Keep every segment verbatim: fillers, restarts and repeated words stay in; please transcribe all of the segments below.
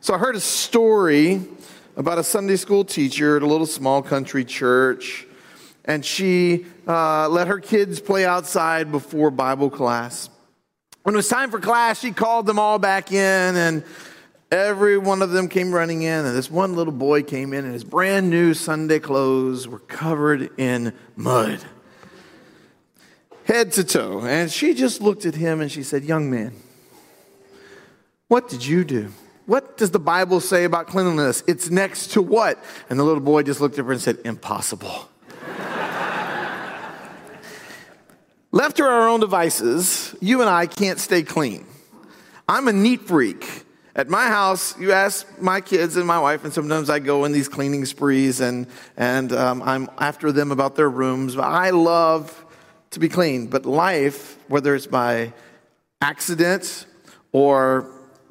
So I heard a story about a Sunday school teacher at a little small country church, and she uh, let her kids play outside before Bible class. When it was time for class, she called them all back in, and every one of them came running in, and this one little boy came in, and his brand new Sunday clothes were covered in mud, head to toe. And she just looked at him and she said, "Young man, what did you do? What does the Bible say about cleanliness? It's next to what?" And the little boy just looked at her and said, "Impossible." Left to our own devices, you and I can't stay clean. I'm a neat freak. At my house, you ask my kids and my wife, and sometimes I go in these cleaning sprees, and, and um, I'm after them about their rooms. I love to be clean, but life, whether it's by accident or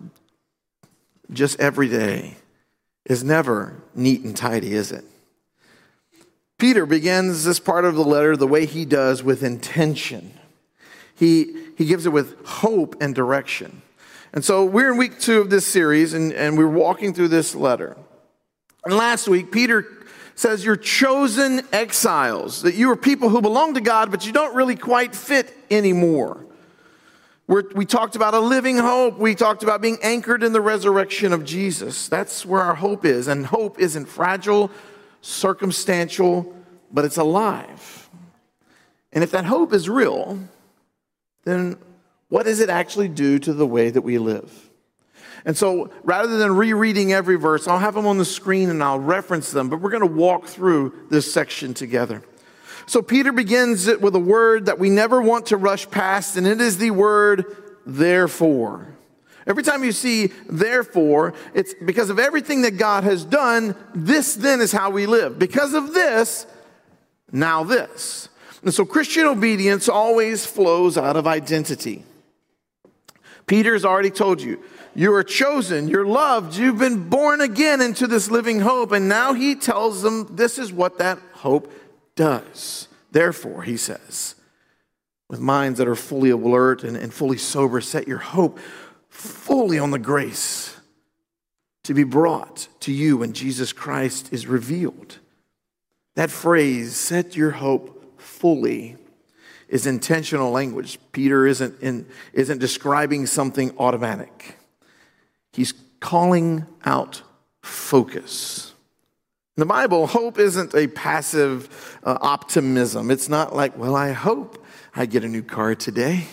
just every day, is never neat and tidy, is it? Peter begins this part of the letter the way he does, with intention. He, he gives it with hope and direction. And so we're in week two of this series, and, and we're walking through this letter. And last week, Peter says you're chosen exiles, that you are people who belong to God, but you don't really quite fit anymore. We're, we talked about a living hope. We talked about being anchored in the resurrection of Jesus. That's where our hope is. And hope isn't fragile, circumstantial, but it's alive. And if that hope is real, then what does it actually do to the way that we live? And so rather than rereading every verse, I'll have them on the screen and I'll reference them, but we're going to walk through this section together. So Peter begins it with a word that we never want to rush past, and it is the word therefore. Every time you see therefore, it's because of everything that God has done. This then is how we live. Because of this, now this. And so Christian obedience always flows out of identity. Peter's already told you, you are chosen, you're loved, you've been born again into this living hope. And now he tells them this is what that hope does. Therefore, he says, with minds that are fully alert and, and fully sober, set your hope fully on the grace to be brought to you when Jesus Christ is revealed. That phrase, set your hope fully, is intentional language. Peter isn't in, isn't describing something automatic. He's calling out focus. In the Bible, hope isn't a passive uh, optimism. It's not like, well, I hope I get a new car today.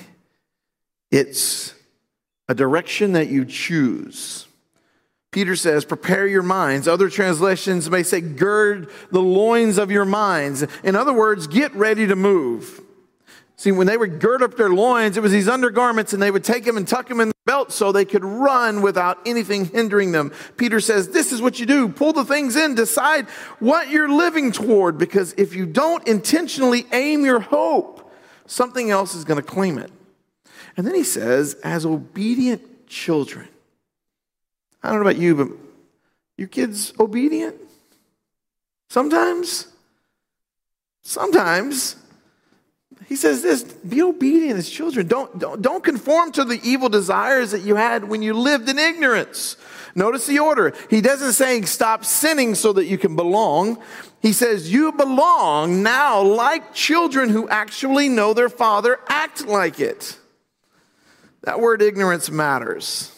It's a direction that you choose. Peter says, prepare your minds. Other translations may say, gird the loins of your minds. In other words, get ready to move. See, when they would gird up their loins, it was these undergarments, and they would take them and tuck them in the belt so they could run without anything hindering them. Peter says, this is what you do. Pull the things in. Decide what you're living toward, because if you don't intentionally aim your hope, something else is going to claim it. And then he says, as obedient children. I don't know about you, but your kids obedient? Sometimes? Sometimes. He says this, be obedient as children. Don't, don't, don't conform to the evil desires that you had when you lived in ignorance. Notice the order. He doesn't say stop sinning so that you can belong. He says you belong now like children who actually know their father. Act like it. That word ignorance matters.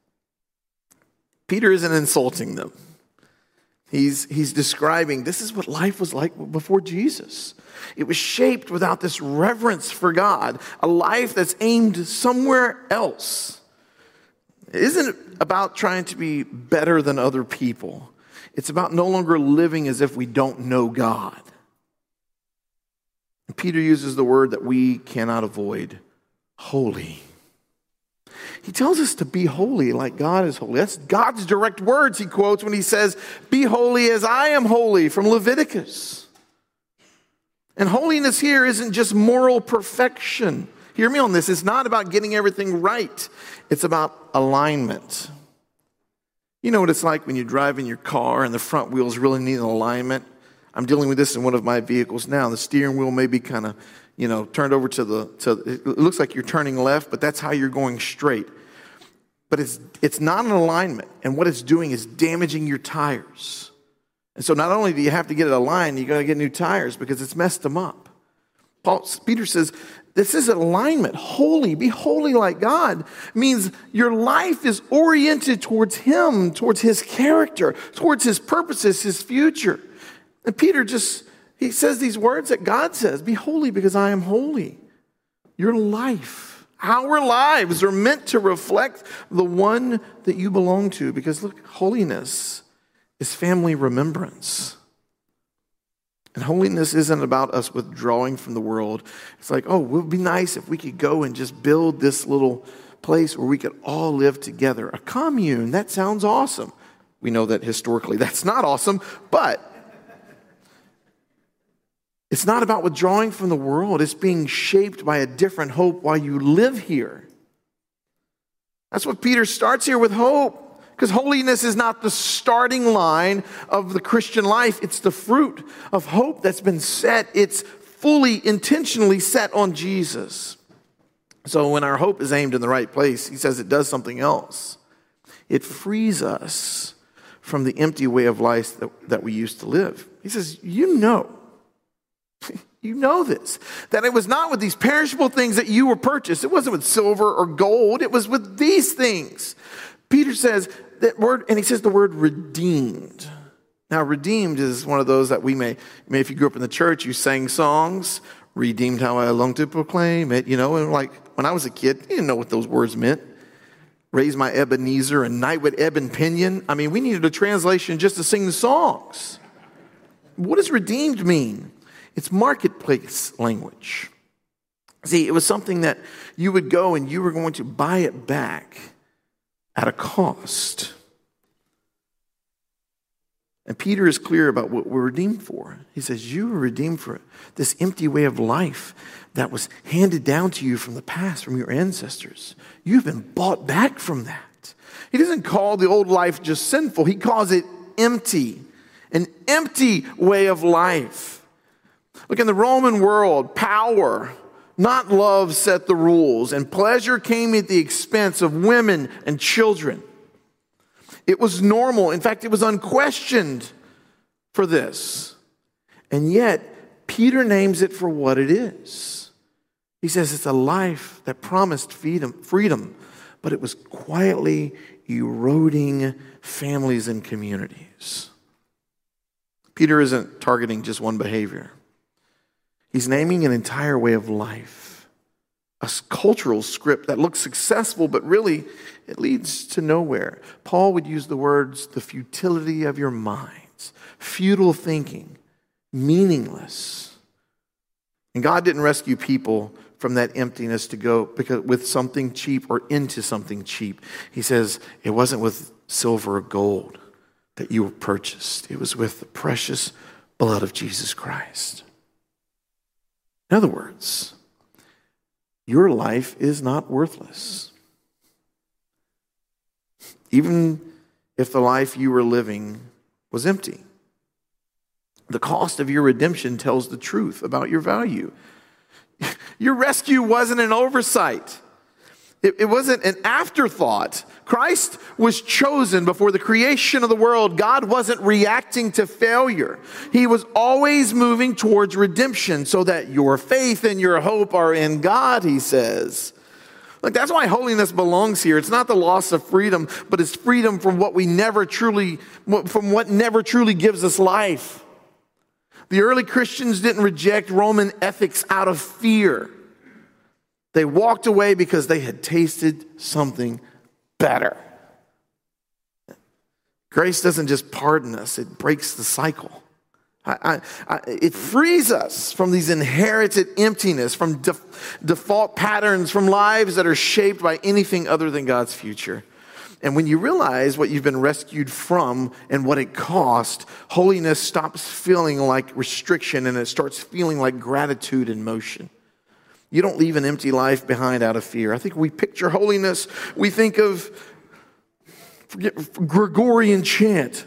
Peter isn't insulting them. He's, he's describing this is what life was like before Jesus. It was shaped without this reverence for God, a life that's aimed somewhere else. It isn't about trying to be better than other people. It's about no longer living as if we don't know God. And Peter uses the word that we cannot avoid, holy. He tells us to be holy like God is holy. That's God's direct words he quotes when he says, be holy as I am holy, from Leviticus. And holiness here isn't just moral perfection. Hear me on this. It's not about getting everything right. It's about alignment. You know what it's like when you drive in your car and the front wheels really need an alignment? I'm dealing with this in one of my vehicles now. The steering wheel may be kind of, you know, turned over to the, to, it looks like you're turning left, but that's how you're going straight. but it's it's not in alignment. And what it's doing is damaging your tires. And so not only do you have to get it aligned, you got to get new tires because it's messed them up. Paul, Peter says, this is alignment. Holy, be holy like God means your life is oriented towards him, towards his character, towards his purposes, his future. And Peter just, he says these words that God says, be holy because I am holy. Your life, our lives are meant to reflect the one that you belong to because look, holiness is family remembrance. And holiness isn't about us withdrawing from the world. It's like, oh, it would be nice if we could go and just build this little place where we could all live together. A commune, that sounds awesome. We know that historically that's not awesome, but it's not about withdrawing from the world. It's being shaped by a different hope while you live here. That's what Peter starts here with, hope. Because holiness is not the starting line of the Christian life. It's the fruit of hope that's been set. It's fully, intentionally set on Jesus. So when our hope is aimed in the right place, he says it does something else. It frees us from the empty way of life that, that we used to live. He says, you know, you know this, that it was not with these perishable things that you were purchased. It wasn't with silver or gold. It was with these things. Peter says that word, and he says the word redeemed. Now, redeemed is one of those that we may, may, if you grew up in the church, you sang songs, redeemed how I long to proclaim it, you know, and like when I was a kid, I didn't know what those words meant. Raise my Ebenezer and night with ebb and pinion. I mean, we needed a translation just to sing the songs. What does redeemed mean? It's marketplace language. See, it was something that you would go and you were going to buy it back at a cost. And Peter is clear about what we're redeemed for. He says, you were redeemed for this empty way of life that was handed down to you from the past, from your ancestors. You've been bought back from that. He doesn't call the old life just sinful. He calls it empty, an empty way of life. Look, in the Roman world, power, not love, set the rules, and pleasure came at the expense of women and children. It was normal. In fact, it was unquestioned for this. And yet, Peter names it for what it is. He says it's a life that promised freedom, freedom, but it was quietly eroding families and communities. Peter isn't targeting just one behavior. He's naming an entire way of life, a cultural script that looks successful, but really it leads to nowhere. Paul would use the words, the futility of your minds, futile thinking, meaningless. And God didn't rescue people from that emptiness to go because with something cheap or into something cheap. He says it wasn't with silver or gold that you were purchased. It was with the precious blood of Jesus Christ. In other words, your life is not worthless. Even if the life you were living was empty. The cost of your redemption tells the truth about your value. Your rescue wasn't an oversight. It, it wasn't an afterthought. Christ was chosen before the creation of the world. God wasn't reacting to failure. He was always moving towards redemption so that your faith and your hope are in God, he says. Look, that's why holiness belongs here. It's not the loss of freedom, but it's freedom from what we never truly, from what never truly gives us life. The early Christians didn't reject Roman ethics out of fear. They walked away because they had tasted something better. Grace doesn't just pardon us, it breaks the cycle. I, I, I, it frees us from these inherited emptiness, from def, default patterns, from lives that are shaped by anything other than God's future. And when you realize what you've been rescued from and what it cost, holiness stops feeling like restriction and it starts feeling like gratitude in motion. You don't leave an empty life behind out of fear. I think we picture holiness, we think of forget, Gregorian chant.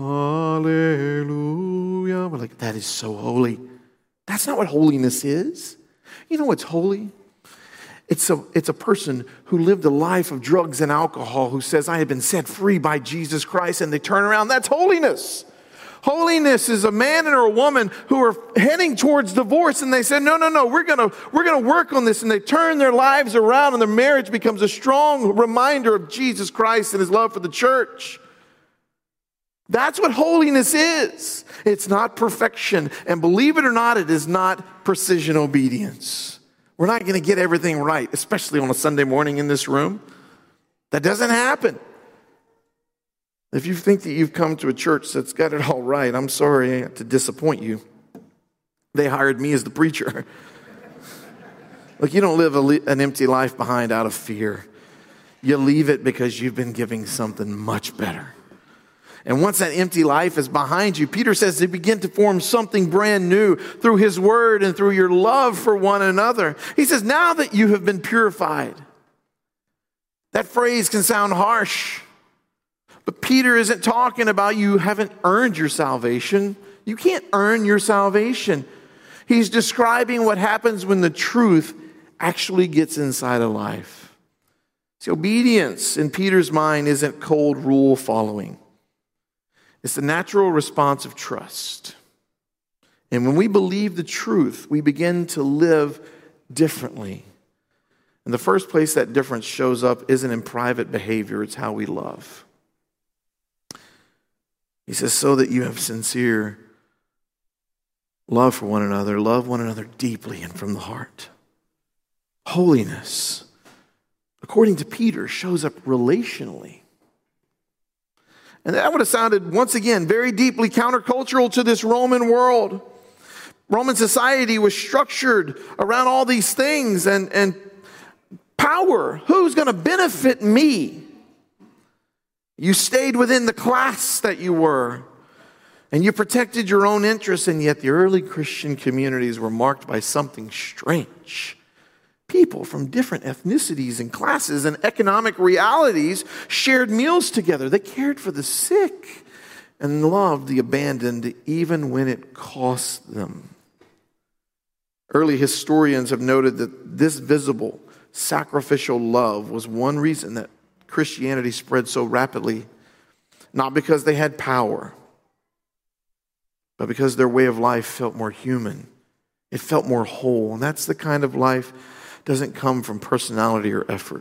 Hallelujah. We're like, that is so holy. That's not what holiness is. You know what's holy? It's a, it's a person who lived a life of drugs and alcohol who says, I have been set free by Jesus Christ, and they turn around. That's holiness. Holiness is a man or a woman who are heading towards divorce, and they said, no, no, no, we're going to we're gonna work on this, and they turn their lives around, and their marriage becomes a strong reminder of Jesus Christ and his love for the church. That's what holiness is. It's not perfection, and believe it or not, it is not precision obedience. We're not going to get everything right, especially on a Sunday morning in this room. That doesn't happen. If you think that you've come to a church that's got it all right, I'm sorry to disappoint you. They hired me as the preacher. Look, you don't live a, an empty life behind out of fear. You leave it because you've been giving something much better. And once that empty life is behind you, Peter says they begin to form something brand new through his word and through your love for one another. He says, now that you have been purified. That phrase can sound harsh. But Peter isn't talking about you haven't earned your salvation. You can't earn your salvation. He's describing what happens when the truth actually gets inside a life. See, obedience in Peter's mind isn't cold rule following. It's the natural response of trust. And when we believe the truth, we begin to live differently. In the first place that difference shows up isn't in private behavior, it's how we love. He says, so that you have sincere love for one another, love one another deeply and from the heart. Holiness, according to Peter, shows up relationally. And that would have sounded, once again, very deeply countercultural to this Roman world. Roman society was structured around all these things and, and power. Who's going to benefit me? You stayed within the class that you were, and you protected your own interests, and yet the early Christian communities were marked by something strange. People from different ethnicities and classes and economic realities shared meals together. They cared for the sick and loved the abandoned even when it cost them. Early historians have noted that this visible, sacrificial love was one reason that Christianity spread so rapidly, not because they had power, but because their way of life felt more human. It felt more whole, and that's the kind of life doesn't come from personality or effort.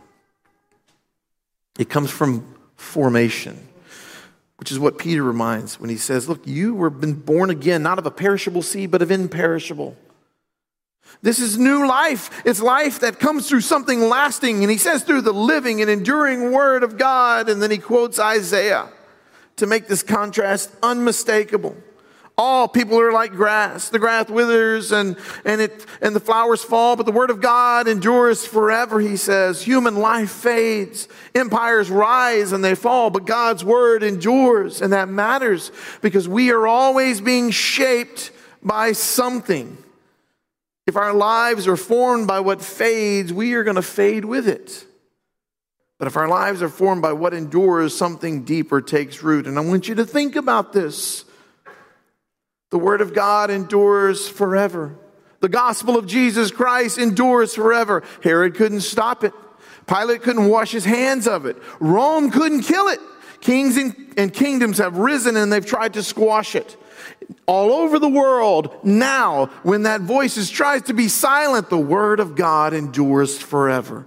It comes from formation, which is what Peter reminds when he says, look, you were been born again, not of a perishable seed, but of imperishable. This is new life. It's life that comes through something lasting. And he says through the living and enduring word of God. And then he quotes Isaiah to make this contrast unmistakable. All people are like grass. The grass withers and, and, it, and the flowers fall, but the word of God endures forever, he says. Human life fades. Empires rise and they fall, but God's word endures. And that matters because we are always being shaped by something. If our lives are formed by what fades, we are going to fade with it. But if our lives are formed by what endures, something deeper takes root. And I want you to think about this. The word of God endures forever. The gospel of Jesus Christ endures forever. Herod couldn't stop it. Pilate couldn't wash his hands of it. Rome couldn't kill it. Kings and kingdoms have risen and they've tried to squash it. All over the world now, when that voice is, tries to be silent, the word of God endures forever.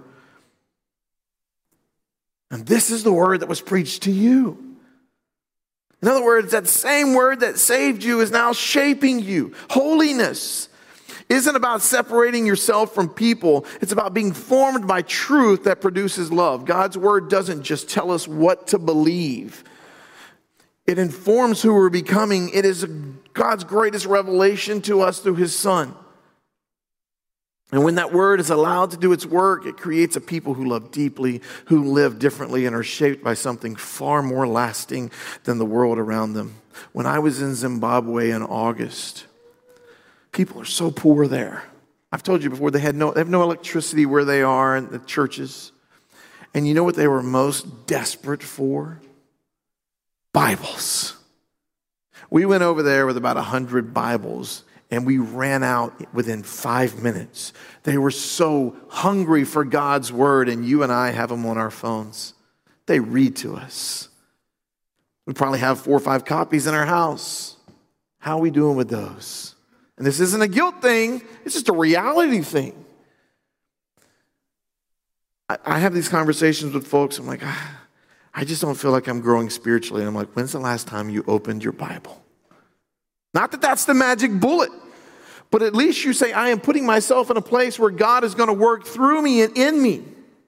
And this is the word that was preached to you. In other words, that same word that saved you is now shaping you. Holiness isn't about separating yourself from people. It's about being formed by truth that produces love. God's word doesn't just tell us what to believe. It informs who we're becoming. It is God's greatest revelation to us through his Son. And when that word is allowed to do its work, it creates a people who love deeply, who live differently, and are shaped by something far more lasting than the world around them. When I was in Zimbabwe in August, people are so poor there. I've told you before, they had no, they have no electricity where they are in the churches. And you know what they were most desperate for? Bibles. We went over there with about a hundred Bibles, and we ran out within five minutes. They were so hungry for God's word, and you and I have them on our phones. They read to us. We probably have four or five copies in our house. How are we doing with those? And this isn't a guilt thing. It's just a reality thing. I, I have these conversations with folks. I'm like, ah, I just don't feel like I'm growing spiritually. And I'm like, when's the last time you opened your Bible? Not that that's the magic bullet, but at least you say, I am putting myself in a place where God is going to work through me and in me.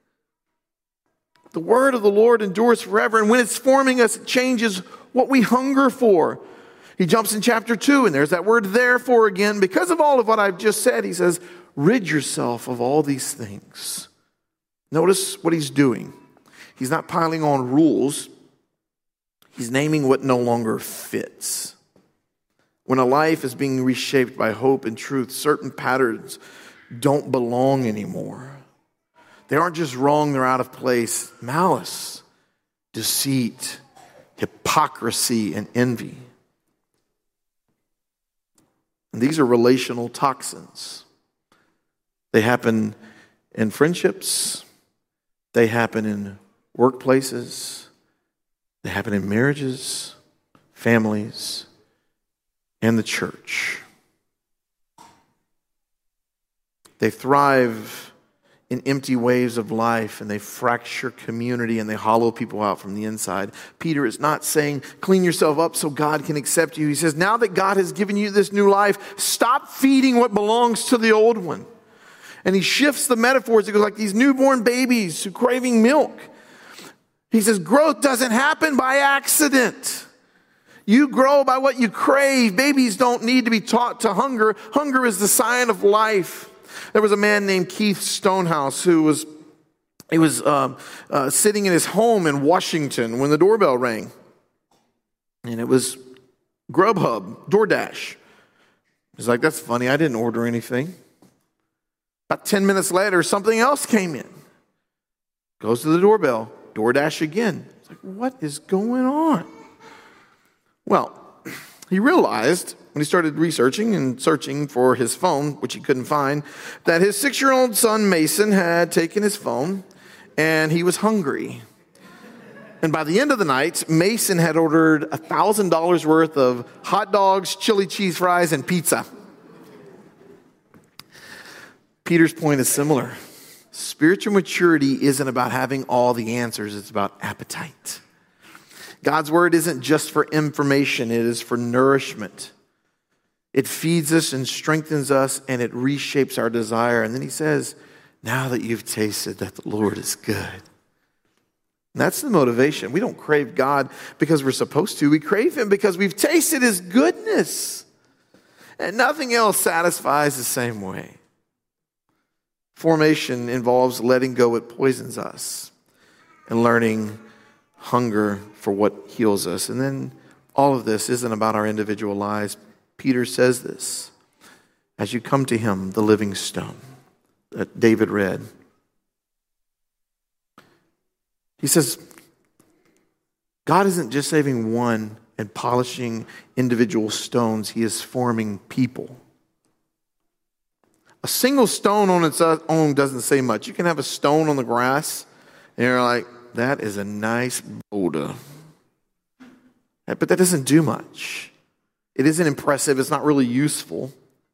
The word of the Lord endures forever. And when it's forming us, it changes what we hunger for. He jumps in chapter two, and there's that word therefore again. Because of all of what I've just said, he says, rid yourself of all these things. Notice what he's doing. He's not piling on rules. He's naming what no longer fits. When a life is being reshaped by hope and truth, certain patterns don't belong anymore. They aren't just wrong, they're out of place. Malice, deceit, hypocrisy, and envy. And these are relational toxins. They happen in friendships. They happen in workplaces. They happen in marriages, families, and the church. They thrive in empty waves of life, and they fracture community, and they hollow people out from the inside. Peter is not saying, clean yourself up so God can accept you. He says, now that God has given you this new life, stop feeding what belongs to the old one. And he shifts the metaphors. He goes like these newborn babies who are craving milk. He says, growth doesn't happen by accident. You grow by what you crave. Babies don't need to be taught to hunger. Hunger is the sign of life. There was a man named Keith Stonehouse who was he was uh, uh, sitting in his home in Washington when the doorbell rang. And it was Grubhub, DoorDash. He's like, that's funny, I didn't order anything. About ten minutes later, something else came in. Goes to the doorbell, DoorDash again. It's like, what is going on? Well, he realized when he started researching and searching for his phone, which he couldn't find, that his six-year-old son Mason had taken his phone and he was hungry. And by the end of the night, Mason had ordered one thousand dollars worth of hot dogs, chili cheese fries, and pizza. Peter's point is similar. Spiritual maturity isn't about having all the answers, it's about appetite. God's word isn't just for information, it is for nourishment. It feeds us and strengthens us, and it reshapes our desire. And then he says, now that you've tasted that the Lord is good. And that's the motivation. We don't crave God because we're supposed to. We crave him because we've tasted his goodness. And nothing else satisfies the same way. Formation involves letting go what poisons us and learning hunger for what heals us. And then all of this isn't about our individual lives. Peter says this, as you come to him, the living stone that David read. He says, God isn't just saving one and polishing individual stones. He is forming people. A single stone on its own doesn't say much. You can have a stone on the grass, and you're like, that is a nice boulder. But that doesn't do much. It isn't impressive. It's not really useful.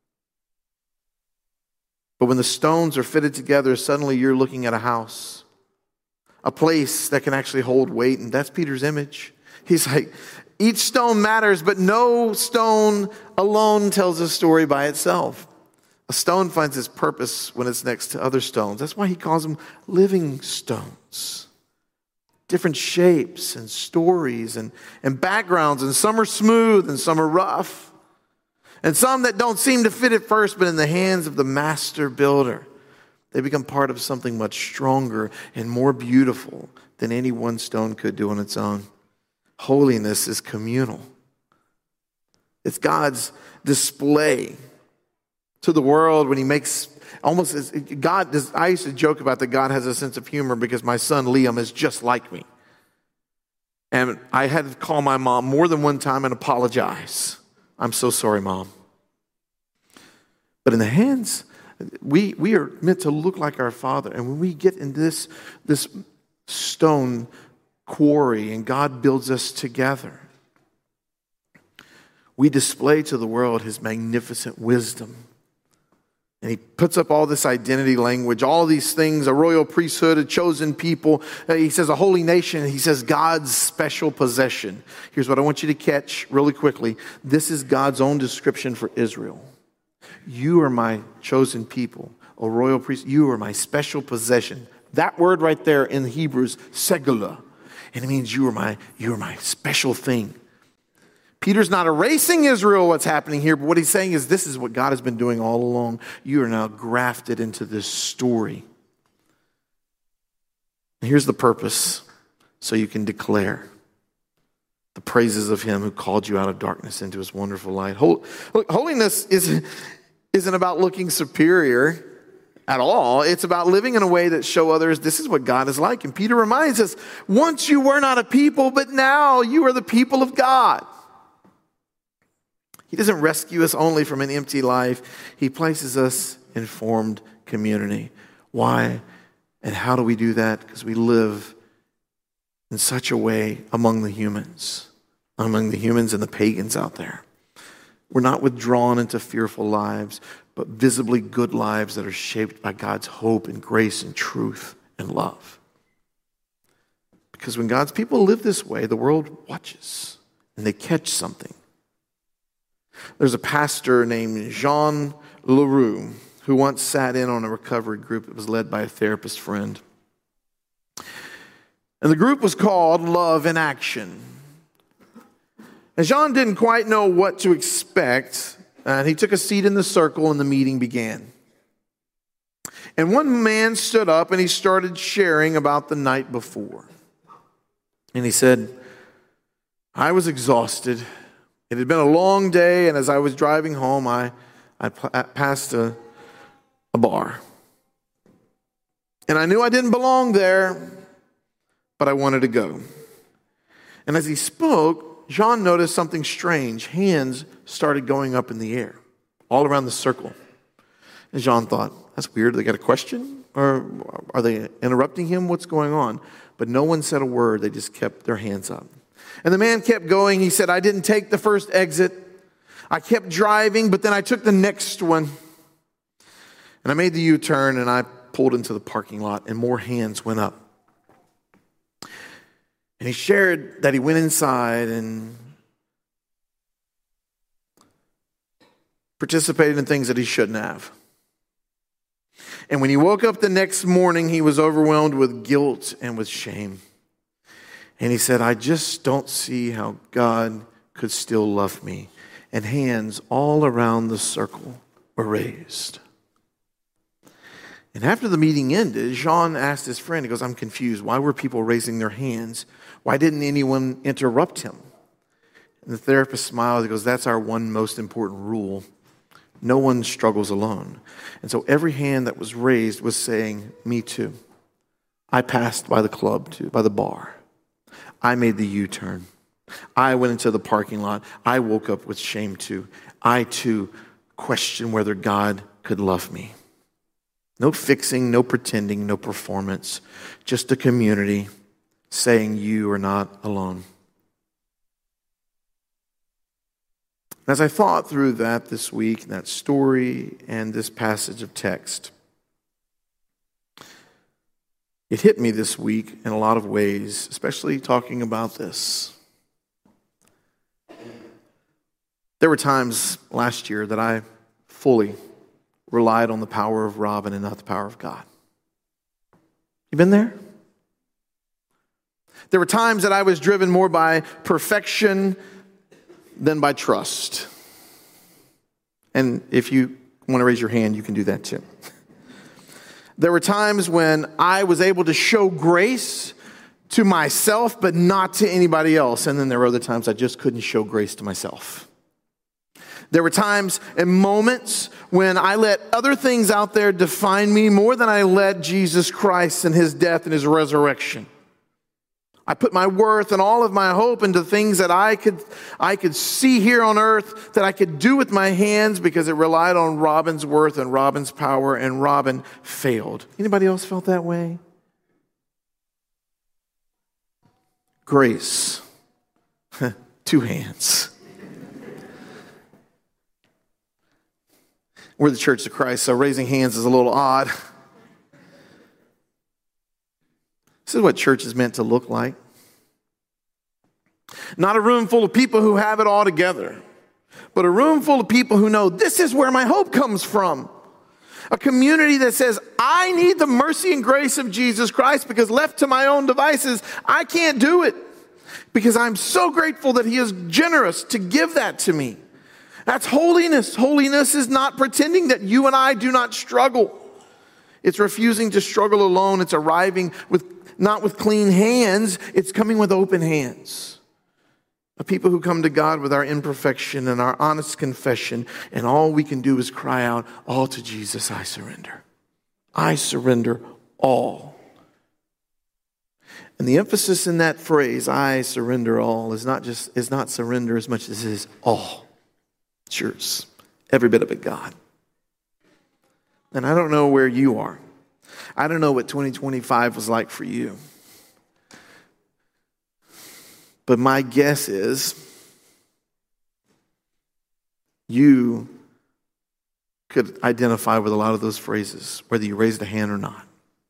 But when the stones are fitted together, suddenly you're looking at a house, a place that can actually hold weight. And that's Peter's image. He's like, each stone matters, but no stone alone tells a story by itself. A stone finds its purpose when it's next to other stones. That's why he calls them living stones. Different shapes and stories and, and backgrounds, and some are smooth and some are rough. And some that don't seem to fit at first, but in the hands of the master builder, they become part of something much stronger and more beautiful than any one stone could do on its own. Holiness is communal. It's God's display to the world when he makes almost as God does. I used to joke about that God has a sense of humor because my son Liam is just like me. And I had to call my mom more than one time and apologize. I'm so sorry, Mom. But in the hands, we, we are meant to look like our Father. And when we get in this, this stone quarry and God builds us together, we display to the world his magnificent wisdom. And he puts up all this identity language, all these things, a royal priesthood, a chosen people. He says a holy nation. He says God's special possession. Here's what I want you to catch really quickly. This is God's own description for Israel. You are my chosen people, a royal priest. You are my special possession. That word right there in Hebrews, segula. And it means you are my, you are my special thing. Peter's not erasing Israel, what's happening here, but what he's saying is this is what God has been doing all along. You are now grafted into this story. And here's the purpose, so you can declare the praises of him who called you out of darkness into his wonderful light. Holiness isn't, isn't about looking superior at all. It's about living in a way that show others this is what God is like. And Peter reminds us, once you were not a people, but now you are the people of God. He doesn't rescue us only from an empty life. He places us in formed community. Why and how do we do that? Because we live in such a way among the humans, among the humans and the pagans out there. We're not withdrawn into fearful lives, but visibly good lives that are shaped by God's hope and grace and truth and love. Because when God's people live this way, the world watches and they catch something. There's a pastor named Jean Leroux who once sat in on a recovery group that was led by a therapist friend. And the group was called Love in Action. And Jean didn't quite know what to expect, and he took a seat in the circle and the meeting began. And one man stood up and he started sharing about the night before. And he said, I was exhausted. It had been a long day, and as I was driving home, I, I passed a, a bar. And I knew I didn't belong there, but I wanted to go. And as he spoke, Jean noticed something strange. Hands started going up in the air, all around the circle. And Jean thought, that's weird. They got a question? Or are they interrupting him? What's going on? But no one said a word. They just kept their hands up. And the man kept going. He said, I didn't take the first exit. I kept driving, but then I took the next one. And I made the U-turn and I pulled into the parking lot and more hands went up. And he shared that he went inside and participated in things that he shouldn't have. And when he woke up the next morning, he was overwhelmed with guilt and with shame. And he said, I just don't see how God could still love me. And hands all around the circle were raised. And after the meeting ended, Jean asked his friend, he goes, I'm confused. Why were people raising their hands? Why didn't anyone interrupt him? And the therapist smiled. He goes, that's our one most important rule. No one struggles alone. And so every hand that was raised was saying, me too. I passed by the club too, by the bar. I made the U-turn. I went into the parking lot. I woke up with shame too. I too questioned whether God could love me. No fixing, no pretending, no performance. Just a community saying you are not alone. As I thought through that this week, that story and this passage of text, it hit me this week in a lot of ways, especially talking about this. There were times last year that I fully relied on the power of Robin and not the power of God. You been there? There were times that I was driven more by perfection than by trust. And if you want to raise your hand, you can do that too. There were times when I was able to show grace to myself, but not to anybody else. And then there were other times I just couldn't show grace to myself. There were times and moments when I let other things out there define me more than I let Jesus Christ and his death and his resurrection. I put my worth and all of my hope into things that I could, I could see here on earth, that I could do with my hands, because it relied on Robin's worth and Robin's power, and Robin failed. Anybody else felt that way? Grace. Two hands. We're the Church of Christ, so raising hands is a little odd. This is what church is meant to look like. Not a room full of people who have it all together, but a room full of people who know this is where my hope comes from. A community that says, I need the mercy and grace of Jesus Christ, because left to my own devices, I can't do it. Because I'm so grateful that he is generous to give that to me. That's holiness. Holiness is not pretending that you and I do not struggle. It's refusing to struggle alone. It's arriving with not with clean hands, it's coming with open hands. A people who come to God with our imperfection and our honest confession, and all we can do is cry out, all to Jesus I surrender. I surrender all. And the emphasis in that phrase, I surrender all, is not just is not surrender as much as it is all. It's yours. Every bit of it, God. And I don't know where you are. I don't know what twenty twenty-five was like for you. But my guess is you could identify with a lot of those phrases, whether you raised a hand or not.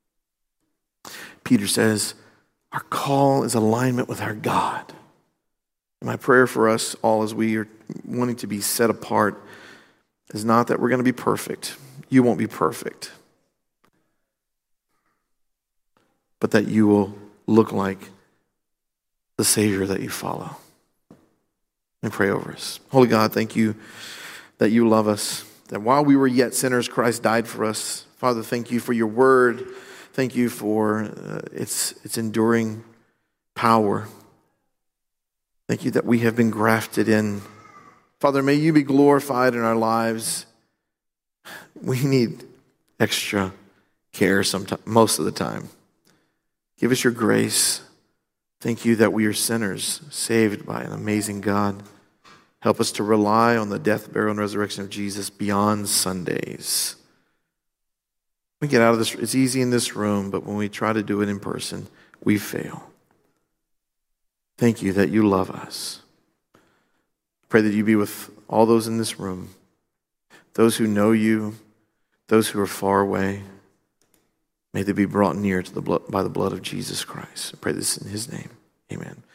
Peter says, our call is alignment with our God. And my prayer for us all as we are wanting to be set apart is not that we're going to be perfect. You won't be perfect. But that you will look like the Savior that you follow. And pray over us. Holy God, thank you that you love us, that while we were yet sinners, Christ died for us. Father, thank you for your word. Thank you for uh, its, its enduring power. Thank you that we have been grafted in. Father, may you be glorified in our lives. We need extra care sometime, most of the time. Give us your grace. Thank you that we are sinners, saved by an amazing God. Help us to rely on the death, burial, and resurrection of Jesus beyond Sundays. We get out of this, it's easy in this room, but when we try to do it in person, we fail. Thank you that you love us. Pray that you be with all those in this room, those who know you, those who are far away. May they be brought near to the blood, by the blood of Jesus Christ. I pray this in his name. Amen.